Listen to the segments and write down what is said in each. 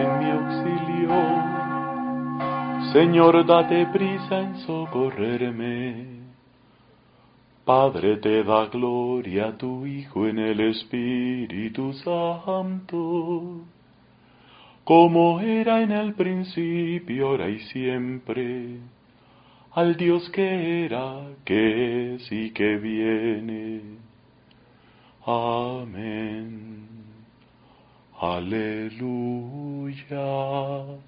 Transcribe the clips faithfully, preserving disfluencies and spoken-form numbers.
en mi auxilio. Señor, date prisa en socorrerme. Padre, te da gloria a tu Hijo en el Espíritu Santo, como era en el principio, ahora y siempre, al Dios que era, que es y que viene. Amén. Aleluya.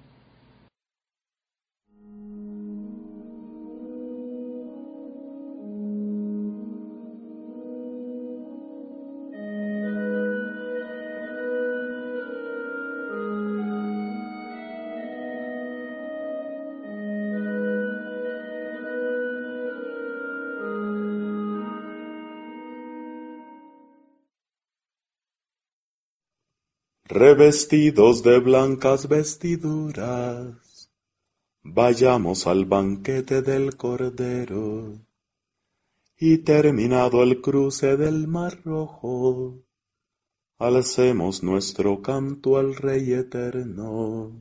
Revestidos de blancas vestiduras, vayamos al banquete del Cordero, y terminado el cruce del Mar Rojo, alcemos nuestro canto al Rey eterno.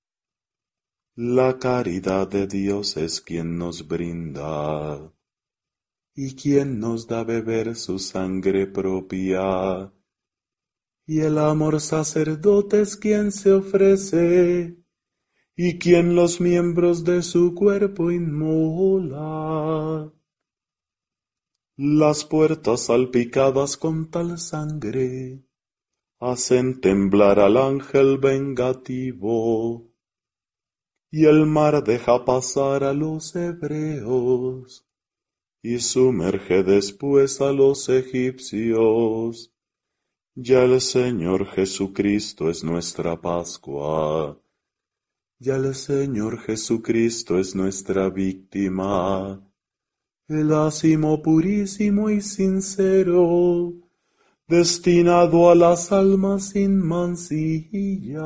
La caridad de Dios es quien nos brinda, y quien nos da beber su sangre propia. Y el amor sacerdote es quien se ofrece, y quien los miembros de su cuerpo inmola. Las puertas salpicadas con tal sangre hacen temblar al ángel vengativo, y el mar deja pasar a los hebreos, y sumerge después a los egipcios. Ya el Señor Jesucristo es nuestra Pascua, ya el Señor Jesucristo es nuestra víctima, el ácimo purísimo y sincero, destinado a las almas sin mancilla,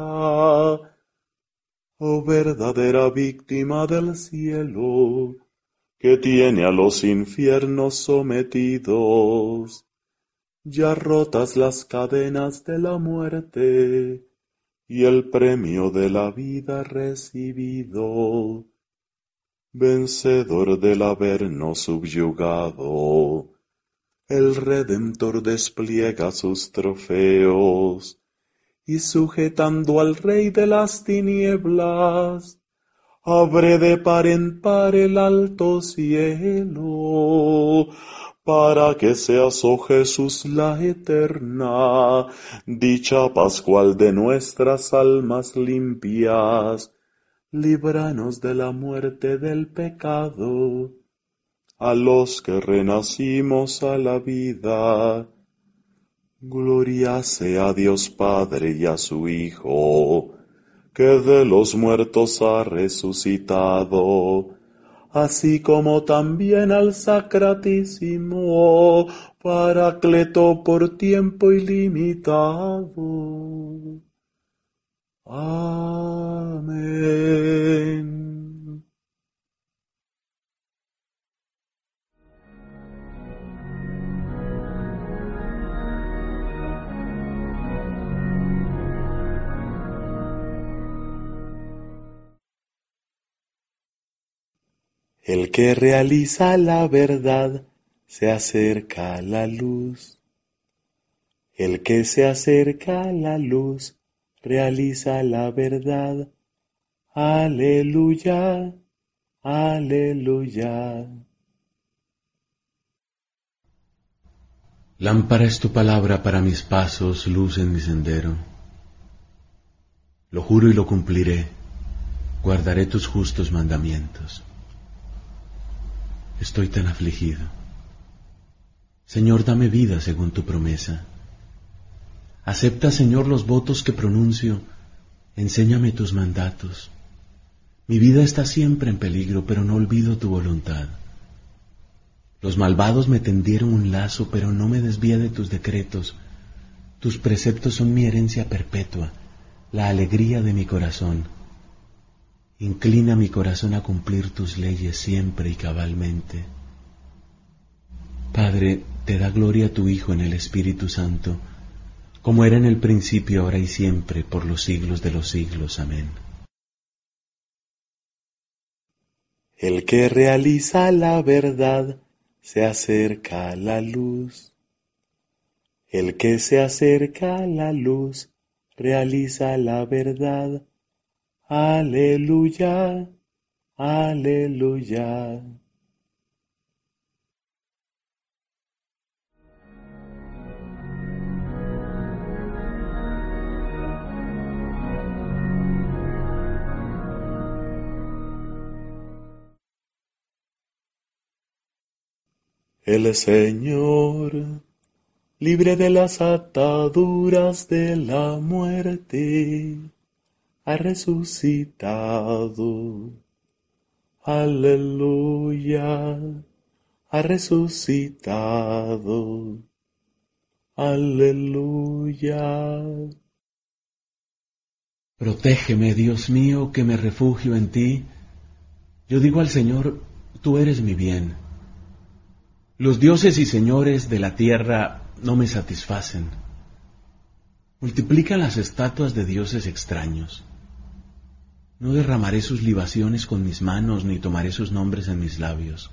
oh verdadera víctima del cielo, que tiene a los infiernos sometidos. Ya rotas las cadenas de la muerte, y el premio de la vida recibido, vencedor del habernos subyugado, el Redentor despliega sus trofeos, y sujetando al Rey de las tinieblas, abre de par en par el alto cielo, para que seas, oh Jesús, la eterna dicha pascual de nuestras almas limpias. Líbranos de la muerte del pecado, a los que renacimos a la vida. Gloria sea a Dios Padre y a su Hijo, que de los muertos ha resucitado, así como también al Sacratísimo Paracleto por tiempo ilimitado. Amén. El que realiza la verdad se acerca a la luz. El que se acerca a la luz realiza la verdad. Aleluya, aleluya. Lámpara es tu palabra para mis pasos, luz en mi sendero. Lo juro y lo cumpliré, guardaré tus justos mandamientos. Estoy tan afligido. Señor, dame vida según tu promesa. Acepta, Señor, los votos que pronuncio. Enséñame tus mandatos. Mi vida está siempre en peligro, pero no olvido tu voluntad. Los malvados me tendieron un lazo, pero no me desvía de tus decretos. Tus preceptos son mi herencia perpetua, la alegría de mi corazón. Inclina mi corazón a cumplir tus leyes siempre y cabalmente. Padre, te da gloria a tu Hijo en el Espíritu Santo, como era en el principio, ahora y siempre, por los siglos de los siglos. Amén. El que realiza la verdad se acerca a la luz. El que se acerca a la luz realiza la verdad. Aleluya, aleluya. El Señor, libre de las ataduras de la muerte, ha resucitado. Aleluya, ha resucitado. Aleluya. Protégeme, Dios mío, que me refugio en ti. Yo digo al Señor, tú eres mi bien. Los dioses y señores de la tierra no me satisfacen. Multiplican las estatuas de dioses extraños. No derramaré sus libaciones con mis manos, ni tomaré sus nombres en mis labios.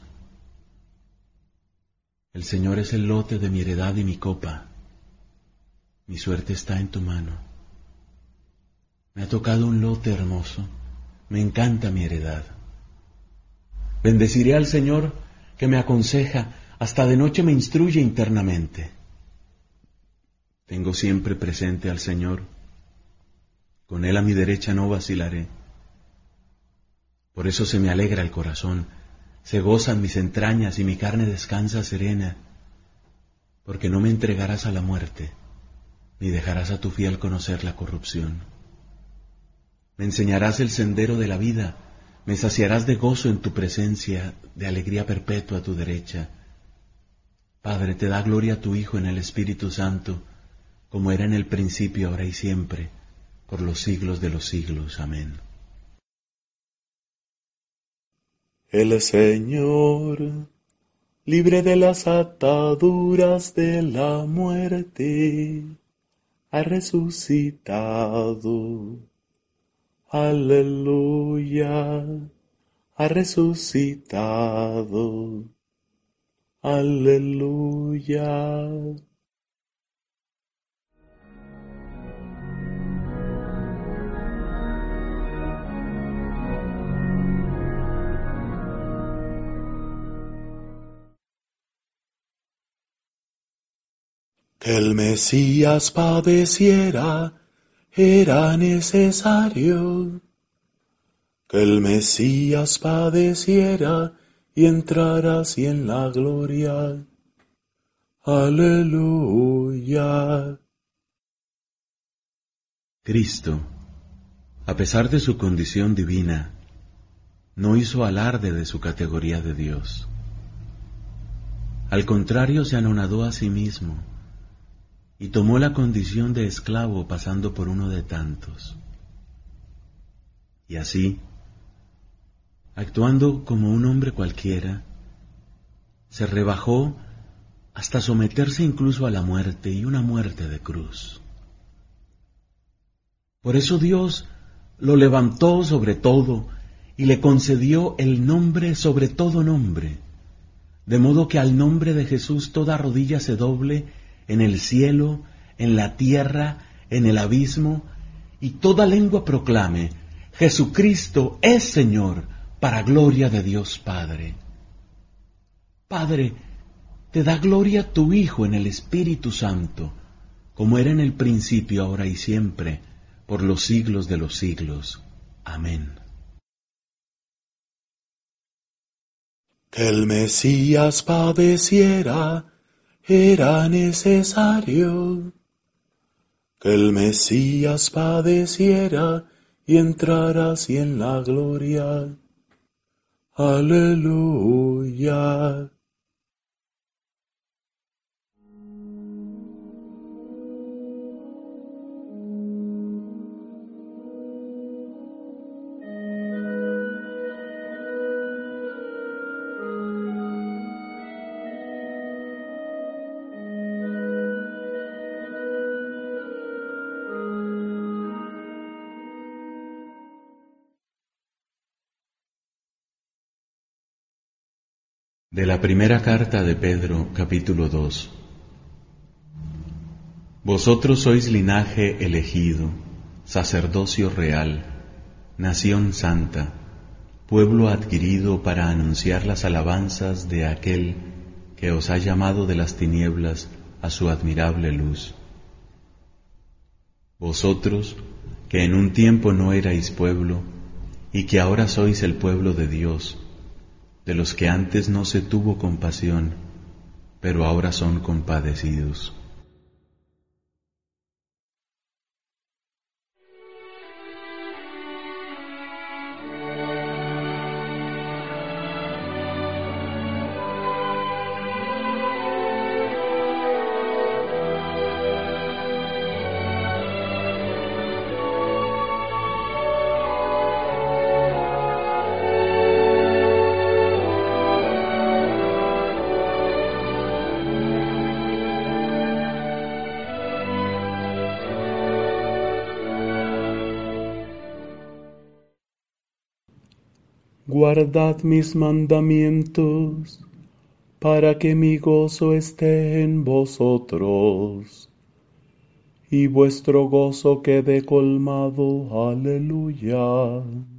El Señor es el lote de mi heredad y mi copa. Mi suerte está en tu mano. Me ha tocado un lote hermoso. Me encanta mi heredad. Bendeciré al Señor que me aconseja, hasta de noche me instruye internamente. Tengo siempre presente al Señor. Con Él a mi derecha no vacilaré. Por eso se me alegra el corazón, se gozan mis entrañas y mi carne descansa serena, porque no me entregarás a la muerte, ni dejarás a tu fiel conocer la corrupción. Me enseñarás el sendero de la vida, me saciarás de gozo en tu presencia, de alegría perpetua a tu derecha. Padre, te da gloria a tu Hijo en el Espíritu Santo, como era en el principio, ahora y siempre, por los siglos de los siglos. Amén. El Señor, libre de las ataduras de la muerte, ha resucitado. Aleluya, ha resucitado. Aleluya. Que el Mesías padeciera era necesario. Que el Mesías padeciera y entrara así en la gloria. Aleluya. Cristo, a pesar de su condición divina, no hizo alarde de su categoría de Dios. Al contrario, se anonadó a sí mismo y tomó la condición de esclavo pasando por uno de tantos. Y así, actuando como un hombre cualquiera, se rebajó hasta someterse incluso a la muerte, y una muerte de cruz. Por eso Dios lo levantó sobre todo y le concedió el nombre sobre todo nombre, de modo que al nombre de Jesús toda rodilla se doble en el cielo, en la tierra, en el abismo, y toda lengua proclame: Jesucristo es Señor, para gloria de Dios Padre. Padre, te da gloria tu Hijo en el Espíritu Santo, como era en el principio, ahora y siempre, por los siglos de los siglos. Amén. Que el Mesías padeciera era necesario. Que el Mesías padeciera y entrara así en la gloria. Aleluya. De la primera carta de Pedro, capítulo dos. Vosotros sois linaje elegido, sacerdocio real, nación santa, pueblo adquirido para anunciar las alabanzas de aquel que os ha llamado de las tinieblas a su admirable luz. Vosotros, que en un tiempo no erais pueblo, y que ahora sois el pueblo de Dios, de los que antes no se tuvo compasión, pero ahora son compadecidos. Guardad mis mandamientos, para que mi gozo esté en vosotros, y vuestro gozo quede colmado. Aleluya.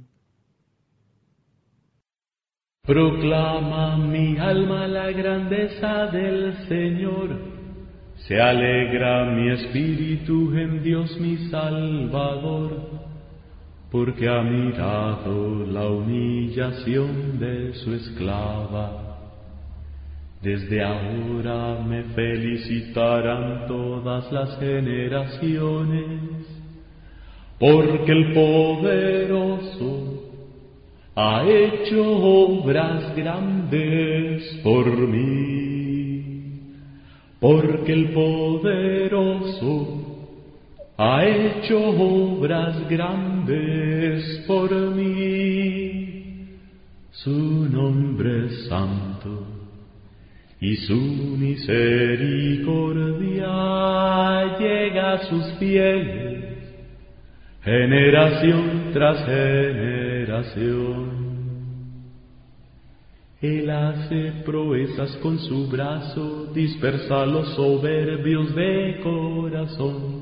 Proclama mi alma la grandeza del Señor, se alegra mi espíritu en Dios mi Salvador, porque ha mirado la humillación de su esclava. Desde ahora me felicitarán todas las generaciones, porque el poderoso ha hecho obras grandes por mí, porque el poderoso ha hecho obras grandes por mí. Su nombre es santo y su misericordia llega a sus fieles, generación tras generación. Él hace proezas con su brazo, dispersa a los soberbios de corazón.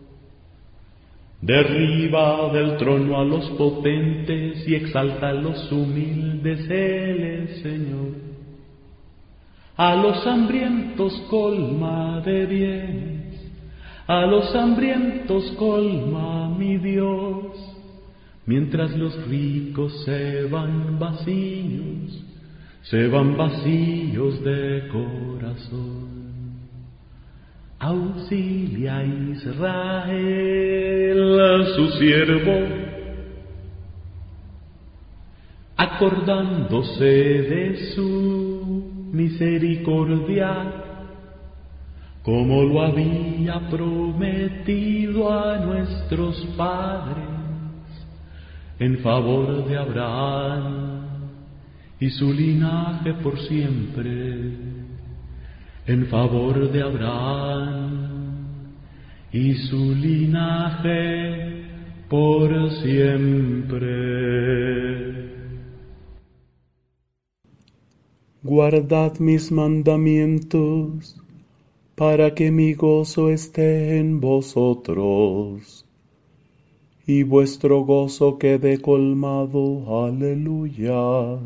Derriba del trono a los potentes y exalta a los humildes. Él es Señor. A los hambrientos colma de bienes, a los hambrientos colma mi Dios, mientras los ricos se van vacíos, se van vacíos de corazón. Auxilia a Israel, su siervo, acordándose de su misericordia, como lo había prometido a nuestros padres, en favor de Abraham y su linaje por siempre. En favor de Abraham y su linaje por siempre. Guardad mis mandamientos, para que mi gozo esté en vosotros, y vuestro gozo quede colmado. Aleluya.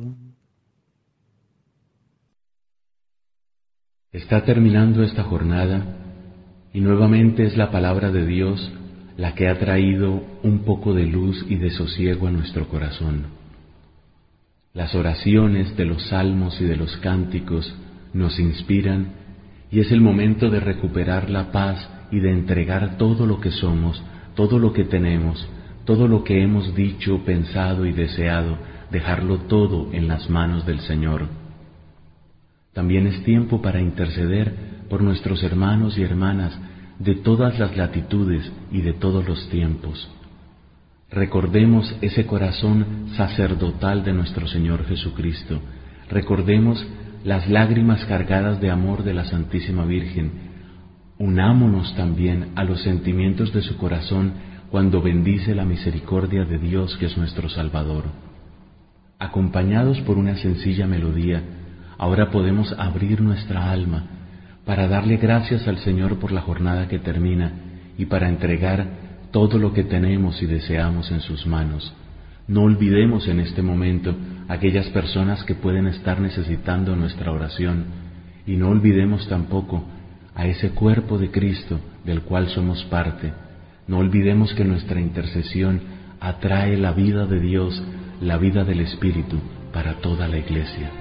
Está terminando esta jornada y nuevamente es la palabra de Dios la que ha traído un poco de luz y de sosiego a nuestro corazón. Las oraciones de los salmos y de los cánticos nos inspiran y es el momento de recuperar la paz y de entregar todo lo que somos, todo lo que tenemos, todo lo que hemos dicho, pensado y deseado, dejarlo todo en las manos del Señor. También es tiempo para interceder por nuestros hermanos y hermanas de todas las latitudes y de todos los tiempos. Recordemos ese corazón sacerdotal de nuestro Señor Jesucristo. Recordemos las lágrimas cargadas de amor de la Santísima Virgen. Unámonos también a los sentimientos de su corazón cuando bendice la misericordia de Dios que es nuestro Salvador. Acompañados por una sencilla melodía, ahora podemos abrir nuestra alma para darle gracias al Señor por la jornada que termina y para entregar todo lo que tenemos y deseamos en sus manos. No olvidemos en este momento aquellas personas que pueden estar necesitando nuestra oración y no olvidemos tampoco a ese cuerpo de Cristo del cual somos parte. No olvidemos que nuestra intercesión atrae la vida de Dios, la vida del Espíritu para toda la Iglesia.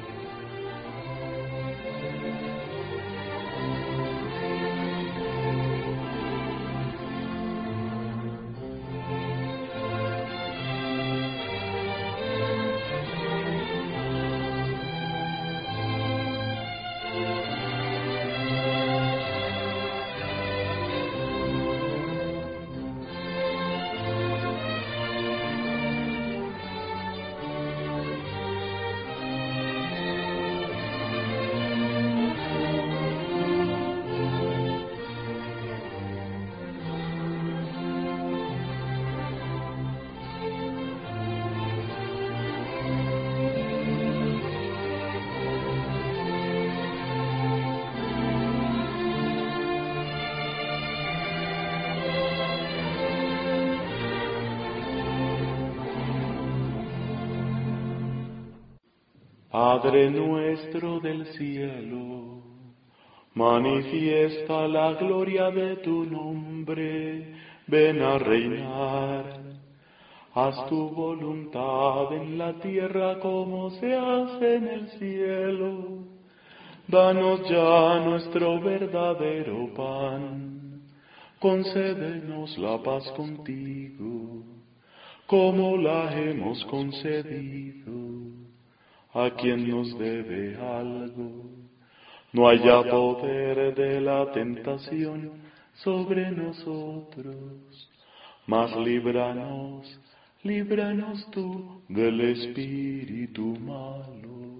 Padre nuestro del cielo, manifiesta la gloria de tu nombre, ven a reinar. Haz tu voluntad en la tierra como se hace en el cielo. Danos ya nuestro verdadero pan, concédenos la paz contigo, como la hemos concedido a quien nos debe algo. No haya poder de la tentación sobre nosotros, mas líbranos, líbranos tú del espíritu malo.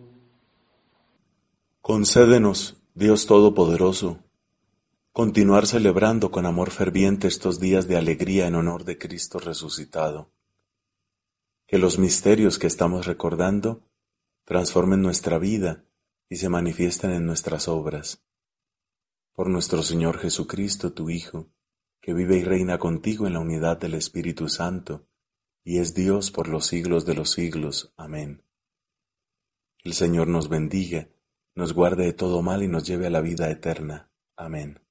Concédenos, Dios Todopoderoso, continuar celebrando con amor ferviente estos días de alegría en honor de Cristo resucitado. Que los misterios que estamos recordando transformen nuestra vida y se manifiesten en nuestras obras. Por nuestro Señor Jesucristo, tu Hijo, que vive y reina contigo en la unidad del Espíritu Santo, y es Dios por los siglos de los siglos. Amén. El Señor nos bendiga, nos guarde de todo mal y nos lleve a la vida eterna. Amén.